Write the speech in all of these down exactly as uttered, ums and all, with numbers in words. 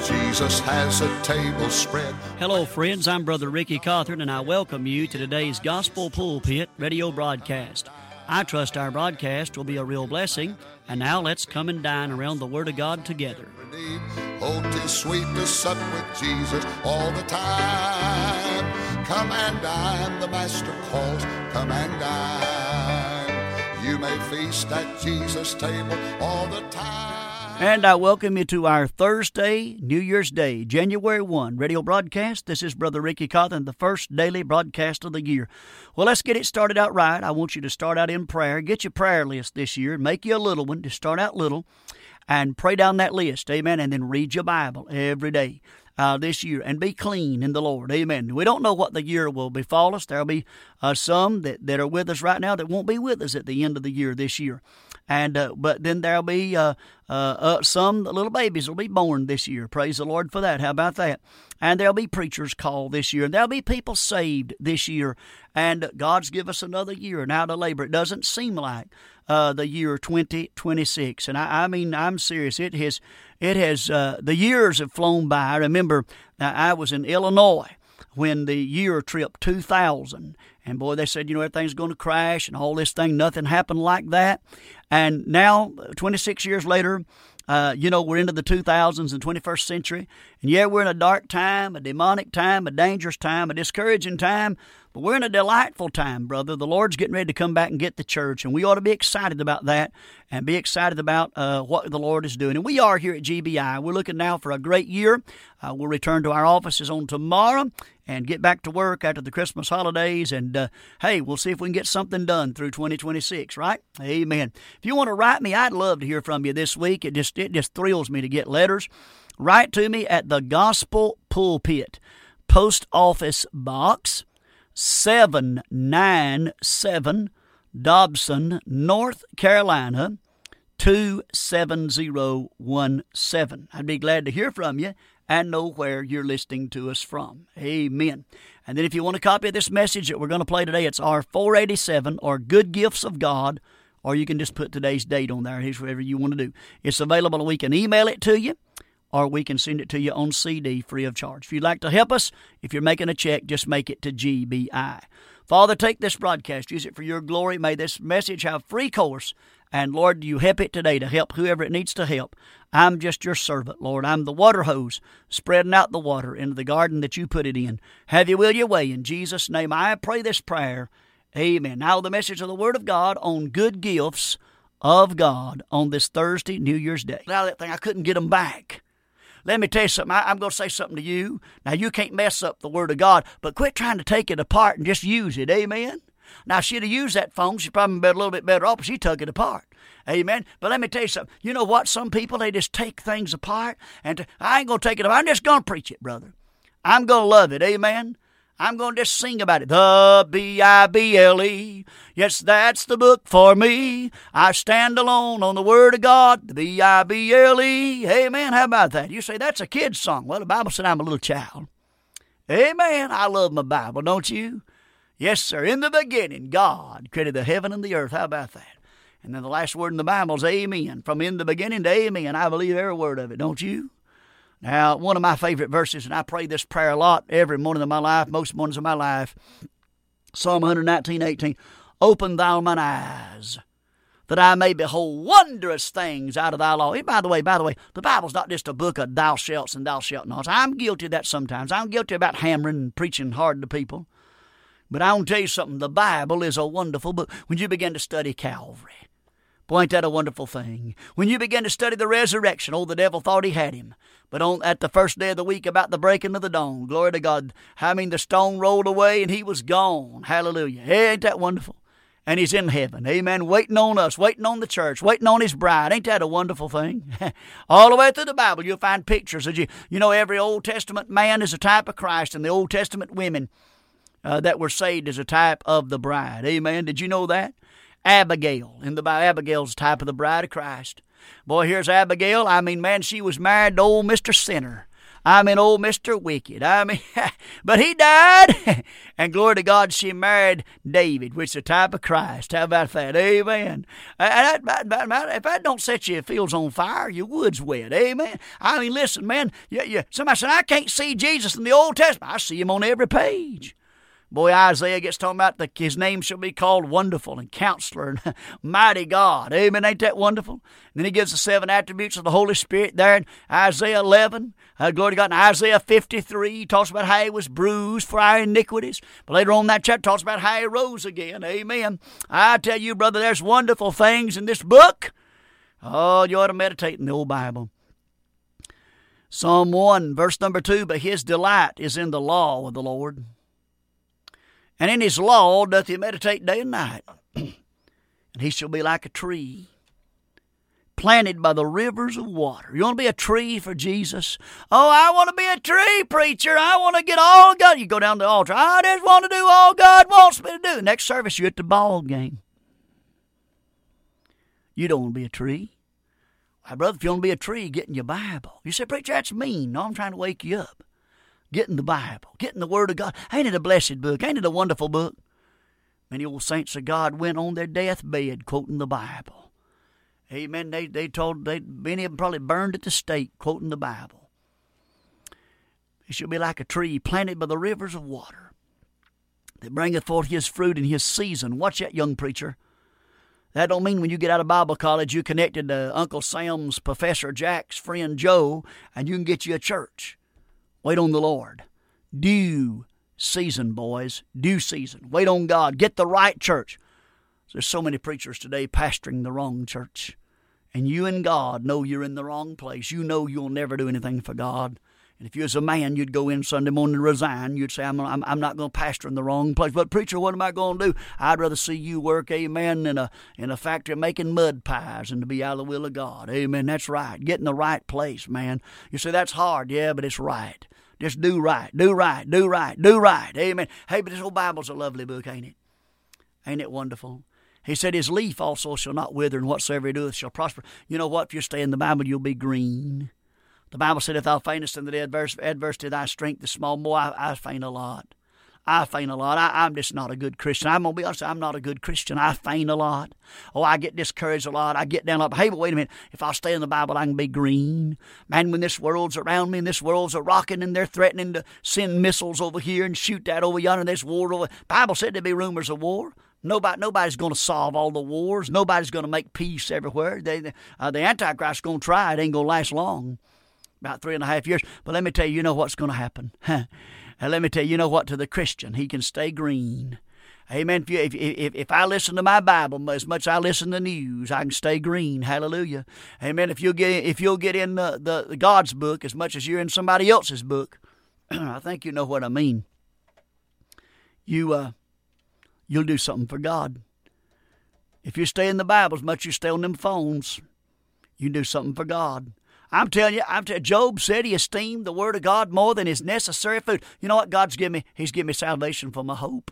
Jesus has a table spread. Hello, friends. I'm Brother Ricky Cawthorn, and I welcome you to today's Gospel Pulpit radio broadcast. I trust our broadcast will be a real blessing. And now let's come and dine around the Word of God together. Oh, 'tis sweet to sup with Jesus all the time. Come and dine, the Master calls. Come and dine. You may feast at Jesus' table all the time. And I welcome you to our Thursday, New Year's Day, January first radio broadcast. This is Brother Ricky Cawthorn, the first daily broadcast of the year. Well, let's get it started out right. I want you to start out in prayer. Get your prayer list this year. Make you a little one. Just start out little and pray down that list. Amen. And then read your Bible every day uh, this year and be clean in the Lord. Amen. We don't know what the year will befall us. There will be uh, some that, that are with us right now that won't be with us at the end of the year this year. And uh, but then there'll be uh, uh, uh, some little babies will be born this year. Praise the Lord for that. How about that? And there'll be preachers called this year. And there'll be people saved this year. And God's give us another year now to labor. It doesn't seem like uh, the year twenty twenty-six. And I, I mean, I'm serious. It has, it has. Uh, the years have flown by. I remember uh, I was in Illinois when the year trip two thousand. And boy, they said, you know, everything's going to crash and all this thing. Nothing happened like that. And now, twenty-six years later, uh, you know, we're into the two thousands and twenty-first century. And yeah, we're in a dark time, a demonic time, a dangerous time, a discouraging time. But we're in a delightful time, brother. The Lord's getting ready to come back and get the church. And we ought to be excited about that and be excited about uh, what the Lord is doing. And we are here at G B I. We're looking now for a great year. Uh, we'll return to our offices on tomorrow and get back to work after the Christmas holidays. And, uh, hey, we'll see if we can get something done through twenty twenty-six, right? Amen. If you want to write me, I'd love to hear from you this week. It just it just thrills me to get letters. Write to me at the Gospel Pulpit, Post Office Box seven nine seven, Dobson, North Carolina, two seven zero one seven. I'd be glad to hear from you and know where you're listening to us from. Amen. And then if you want a copy of this message that we're going to play today, it's R four eighty-seven or Good Gifts of God, or you can just put today's date on there. Here's whatever you want to do. It's available. We can email it to you, or we can send it to you on C D free of charge. If you'd like to help us, if you're making a check, just make it to G B I. Father, take this broadcast, use it for your glory. May this message have free course. And, Lord, you help it today to help whoever it needs to help. I'm just your servant, Lord. I'm the water hose spreading out the water into the garden that you put it in. Have your will your way. In Jesus' name, I pray this prayer. Amen. Now the message of the Word of God on good gifts of God on this Thursday, New Year's Day. Now that thing, I couldn't get them back. Let me tell you something. I, I'm going to say something to you. Now, you can't mess up the Word of God, but quit trying to take it apart and just use it. Amen? Now, she'd have used that phone. She'd probably been a little bit better off if she took it apart. Amen? But let me tell you something. You know what? Some people, they just take things apart. And to, I ain't going to take it apart. I'm just going to preach it, brother. I'm going to love it. Amen? I'm going to just sing about it. The B I B L E. Yes, that's the book for me. I stand alone on the Word of God. The B I B L E. Amen. How about that? You say, that's a kid's song. Well, the Bible said I'm a little child. Amen. I love my Bible, don't you? Yes, sir. In the beginning, God created the heaven and the earth. How about that? And then the last word in the Bible is amen. From in the beginning to amen. I believe every word of it, don't you? Now, one of my favorite verses, and I pray this prayer a lot every morning of my life, most mornings of my life, Psalm one nineteen, eighteen, open thou mine eyes, that I may behold wondrous things out of thy law. And by the way, by the way, the Bible's not just a book of thou shalts and thou shalt nots. I'm guilty of that sometimes. I'm guilty about hammering and preaching hard to people. But I want to tell you something. The Bible is a wonderful book. When you begin to study Calvary, boy, ain't that a wonderful thing? When you begin to study the resurrection, oh, the devil thought he had him. But on at the first day of the week, about the breaking of the dawn, glory to God, I mean, the stone rolled away and he was gone. Hallelujah. Hey, ain't that wonderful? And he's in heaven. Amen. Waiting on us, waiting on the church, waiting on his bride. Ain't that a wonderful thing? All the way through the Bible, you'll find pictures of you. You know, every Old Testament man is a type of Christ, and the Old Testament women uh, that were saved is a type of the bride. Amen. Did you know that? Abigail, in the Bible, Abigail's a type of the bride of Christ. Boy, here's Abigail. I mean, man, she was married to old Mister Sinner. I mean, old Mister Wicked. I mean, but he died. And glory to God, she married David, which is a type of Christ. How about that? Amen. And that, that, that, if that don't set your fields on fire, your wood's wet. Amen. I mean, listen, man. You, you, somebody said, I can't see Jesus in the Old Testament. I see him on every page. Boy, Isaiah gets talking about the, his name shall be called Wonderful and Counselor and Mighty God. Amen. Ain't that wonderful? And then he gives the seven attributes of the Holy Spirit there in Isaiah eleven. Uh, glory to God. In Isaiah fifty-three, he talks about how he was bruised for our iniquities. But later on in that chapter, talks about how he rose again. Amen. I tell you, brother, there's wonderful things in this book. Oh, you ought to meditate in the old Bible. Psalm one, verse number two, but his delight is in the law of the Lord. And in his law doth he meditate day and night. And he shall be like a tree planted by the rivers of water. You want to be a tree for Jesus? Oh, I want to be a tree, preacher. I want to get all God. You go down to the altar. I just want to do all God wants me to do. Next service, you're at the ball game. You don't want to be a tree. My brother, if you want to be a tree, get in your Bible. You say, preacher, that's mean. No, I'm trying to wake you up. Get in the Bible. Get in the Word of God. Ain't it a blessed book? Ain't it a wonderful book? Many old saints of God went on their deathbed quoting the Bible. Amen. They they told, they many of them probably burned at the stake quoting the Bible. He shall be like a tree planted by the rivers of water that bringeth forth his fruit in his season. Watch that, young preacher. That don't mean when you get out of Bible college you connected to Uncle Sam's, Professor Jack's friend Joe, and you can get you a church. Wait on the Lord. Due season, boys. Due season. Wait on God. Get the right church. There's so many preachers today pastoring the wrong church. And you and God know you're in the wrong place. You know you'll never do anything for God. And if you as a man, you'd go in Sunday morning and resign. You'd say, I'm, I'm, I'm not going to pastor in the wrong place. But preacher, what am I going to do? I'd rather see you work, amen, in a, in a factory making mud pies than to be out of the will of God. Amen. That's right. Get in the right place, man. You say, that's hard. Yeah, but it's right. Just do right, do right, do right, do right. Amen. Hey, but this old Bible's a lovely book, ain't it? Ain't it wonderful? He said, his leaf also shall not wither, and whatsoever he doeth shall prosper. You know what? If you stay in the Bible, you'll be green. The Bible said, if thou faintest in the adverse, adversity of thy strength is small, boy, I, I faint a lot. I faint a lot. I, I'm just not a good Christian. I'm going to be honest, I'm not a good Christian. I faint a lot. Oh, I get discouraged a lot. I get down a lot. Hey, but wait a minute. If I stay in the Bible, I can be green. Man, when this world's around me and this world's a rocking and they're threatening to send missiles over here and shoot that over yonder and there's war over. Bible said there'd be rumors of war. Nobody, nobody's going to solve all the wars. Nobody's going to make peace everywhere. They, uh, the Antichrist's going to try. It ain't going to last long. About three and a half years. But let me tell you, you know what's going to happen. And let me tell you, you know what, to the Christian, he can stay green. Amen. If, you, if, if, if I listen to my Bible as much as I listen to news, I can stay green. Hallelujah. Amen. If you'll get, if you'll get in the, the, the God's book as much as you're in somebody else's book, I think you know what I mean. You, uh, you'll do something for God. If you stay in the Bible as much as you stay on them phones, you do something for God. I'm telling you, I'm telling you, Job said he esteemed the Word of God more than his necessary food. You know what God's given me? He's given me salvation for my hope.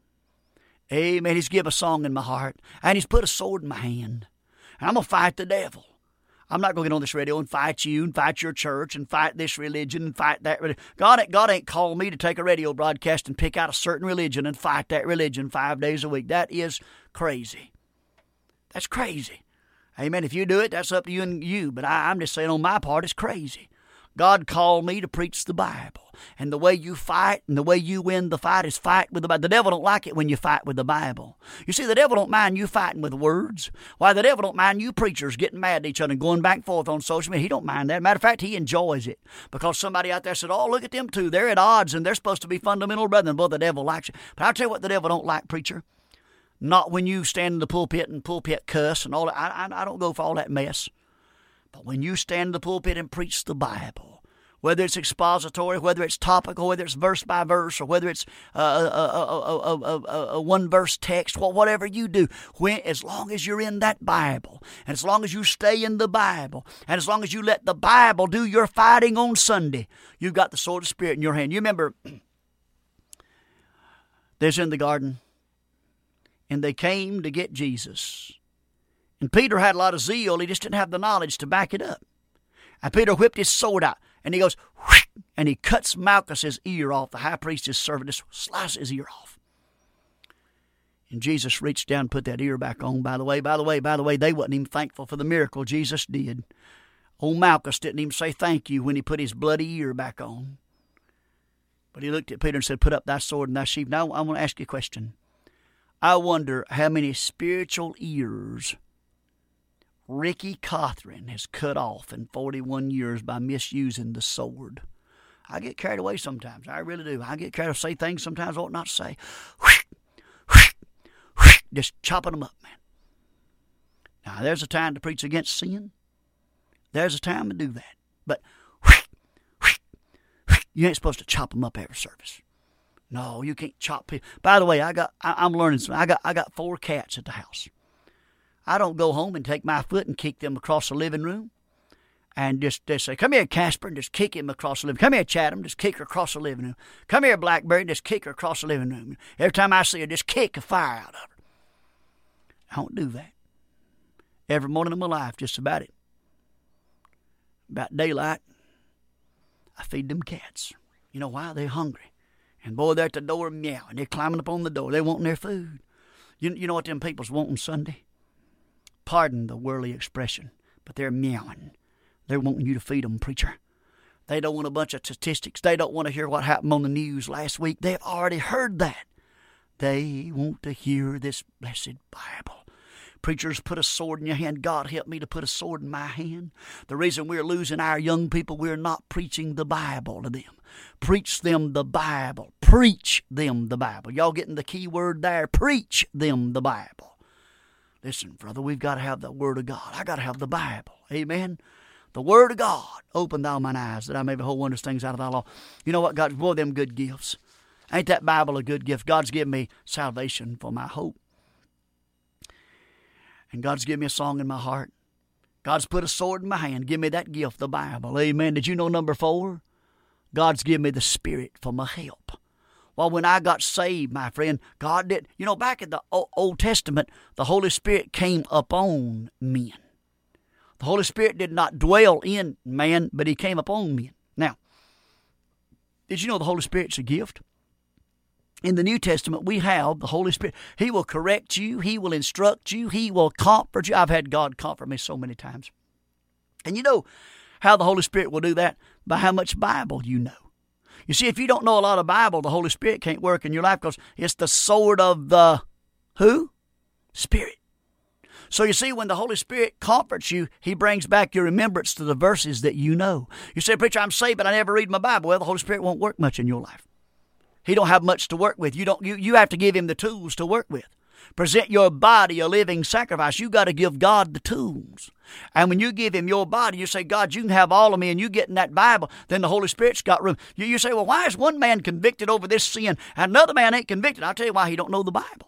Amen. He's given a song in my heart. And he's put a sword in my hand. And I'm going to fight the devil. I'm not going to get on this radio and fight you and fight your church and fight this religion and fight that religion. God, God ain't called me to take a radio broadcast and pick out a certain religion and fight that religion five days a week. That is crazy. That's crazy. Amen. If you do it, that's up to you and you. But I, I'm just saying on my part, it's crazy. God called me to preach the Bible. And the way you fight and the way you win the fight is fight with the Bible. The devil don't like it when you fight with the Bible. You see, the devil don't mind you fighting with words. Why, the devil don't mind you preachers getting mad at each other and going back and forth on social media. He don't mind that. Matter of fact, he enjoys it. Because somebody out there said, oh, look at them two. They're at odds and they're supposed to be fundamental brethren. Boy, the devil likes it. But I'll tell you what the devil don't like, preacher. Not when you stand in the pulpit and pulpit cuss and all that. I, I, I don't go for all that mess. But when you stand in the pulpit and preach the Bible, whether it's expository, whether it's topical, whether it's verse by verse, or whether it's a, a, a, a, a, a one-verse text, well, whatever you do, when, as long as you're in that Bible, and as long as you stay in the Bible, and as long as you let the Bible do your fighting on Sunday, you've got the sword of the Spirit in your hand. You remember, there's in the garden, and they came to get Jesus. And Peter had a lot of zeal. He just didn't have the knowledge to back it up. And Peter whipped his sword out. And he goes, and he cuts Malchus's ear off, the high priest's servant, just slices his ear off. And Jesus reached down and put that ear back on. By the way, by the way, by the way, they wasn't even thankful for the miracle Jesus did. Old Malchus didn't even say thank you when he put his bloody ear back on. But he looked at Peter and said, put up thy sword and thy sheath. Now I want to ask you a question. I wonder how many spiritual ears Ricky Cawthron has cut off in forty-one years by misusing the sword. I get carried away sometimes. I really do. I get carried away, say things sometimes I ought not to say. Just chopping them up, man. Now, there's a time to preach against sin. There's a time to do that. But you ain't supposed to chop them up every service. No, you can't chop people. By the way, I got, I, I'm learning something. I got, I got four cats at the house. I don't go home and take my foot and kick them across the living room and just, just say, come here, Casper, and just kick him across the living room. Come here, Chatham, just kick her across the living room. Come here, Blackberry, and just kick her across the living room. Every time I see her, just kick a fire out of her. I don't do that. Every morning of my life, just about it. About daylight, I feed them cats. You know why? They're hungry. And boy, they're at the door meowing. They're climbing up on the door. They're wanting their food. You, you know what them people's wanting Sunday? Pardon the worldly expression, but they're meowing. They're wanting you to feed them, preacher. They don't want a bunch of statistics. They don't want to hear what happened on the news last week. They've already heard that. They want to hear this blessed Bible. Preachers, put a sword in your hand. God help me to put a sword in my hand. The reason we're losing our young people, we're not preaching the Bible to them. Preach them the Bible. Preach them the Bible. Y'all getting the key word there? Preach them the Bible. Listen, brother, we've got to have the Word of God. I got to have the Bible. Amen. The Word of God. Open thou mine eyes that I may behold wondrous things out of thy law. You know what, God? Boy, them good gifts. Ain't that Bible a good gift? God's given me salvation for my hope. And God's given me a song in my heart. God's put a sword in my hand. Give me that gift, the Bible. Amen. Did you know number four? God's given me the Spirit for my help. Well, when I got saved, my friend, God did. You know, back in the Old Testament, the Holy Spirit came upon men. The Holy Spirit did not dwell in man, but he came upon men. Now, did you know the Holy Spirit's a gift? In the New Testament, we have the Holy Spirit. He will correct you. He will instruct you. He will comfort you. I've had God comfort me so many times. And you know how the Holy Spirit will do that? By how much Bible you know. You see, if you don't know a lot of Bible, the Holy Spirit can't work in your life because it's the sword of the who? Spirit. So you see, when the Holy Spirit comforts you, he brings back your remembrance to the verses that you know. You say, preacher, I'm saved, but I never read my Bible. Well, the Holy Spirit won't work much in your life. He don't have much to work with. You don't. You, you have to give him the tools to work with. Present your body a living sacrifice. You got to give God the tools. And when you give him your body, you say, God, you can have all of me, and you get in that Bible, then the Holy Spirit's got room. You, you say, well, why is one man convicted over this sin and another man ain't convicted? I'll tell you why. He don't know the Bible.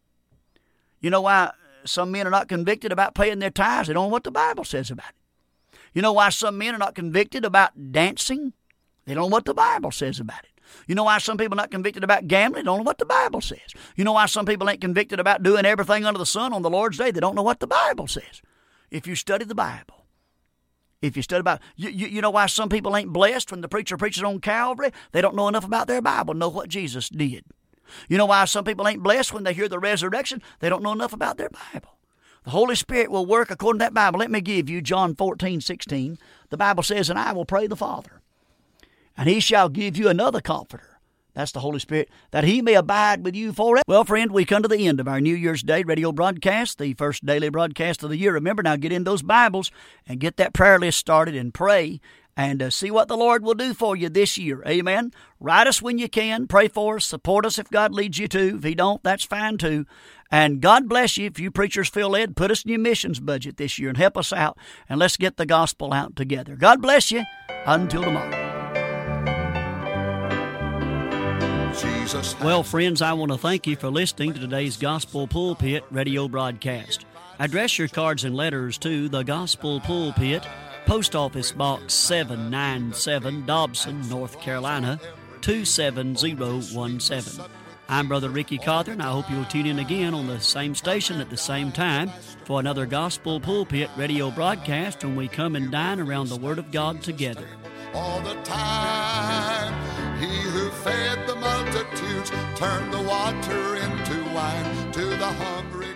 You know why some men are not convicted about paying their tithes? They don't know what the Bible says about it. You know why some men are not convicted about dancing? They don't know what the Bible says about it. You know why some people are not convicted about gambling? They don't know what the Bible says. You know why some people ain't convicted about doing everything under the sun on the Lord's day? They don't know what the Bible says. If you study the Bible, if you study about, you, you, you know why some people ain't blessed when the preacher preaches on Calvary? They don't know enough about their Bible, know what Jesus did. You know why some people ain't blessed when they hear the resurrection? They don't know enough about their Bible. The Holy Spirit will work according to that Bible. Let me give you John fourteen sixteen. The Bible says, and I will pray the Father, and he shall give you another comforter. That's the Holy Spirit, that he may abide with you forever. Well, friend, we come to the end of our New Year's Day radio broadcast, the first daily broadcast of the year. Remember, now get in those Bibles and get that prayer list started and pray and uh, see what the Lord will do for you this year. Amen. Write us when you can. Pray for us. Support us if God leads you to. If he don't, that's fine too. And God bless you. If you preachers feel led, put us in your missions budget this year and help us out. And let's get the gospel out together. God bless you. Until tomorrow. Well, friends, I want to thank you for listening to today's Gospel Pulpit radio broadcast. Address your cards and letters to the Gospel Pulpit, Post Office Box seven ninety-seven, Dobson, North Carolina, two seven zero one seven. I'm Brother Ricky Cawthron. I hope you'll tune in again on the same station at the same time for another Gospel Pulpit radio broadcast when we come and dine around the Word of God together. all the time. He who fed the multitudes turned the water into wine to the hungry.